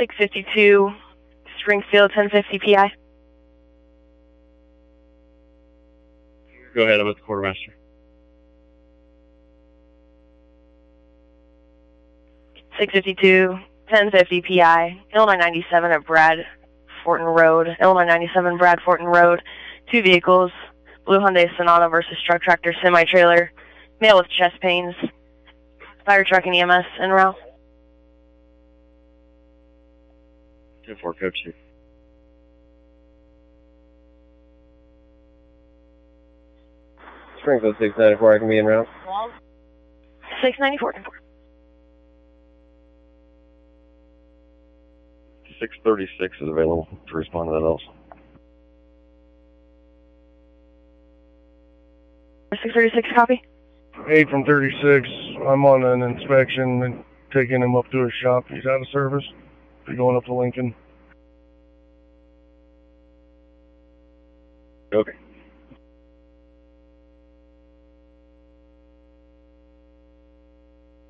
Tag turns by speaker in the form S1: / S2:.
S1: 652 Springfield 1050 PI.
S2: Go ahead, I'm with the quartermaster.
S1: .652 1050 PI, Illinois 97 at Brad Fortin Road. Illinois 97 Brad Fortin Road. 2 vehicles. Blue Hyundai Sonata versus truck tractor semi-trailer. Male with chest pains. Fire truck and EMS en route.
S2: 2-4, Code 2.
S3: Springfield 694, I can be en route.
S1: 694.
S2: 636 is available to respond to that also.
S1: 636, copy.
S4: 8 from 36. I'm on an inspection and taking him up to his shop. He's out of service. He's going up to Lincoln.
S2: Okay.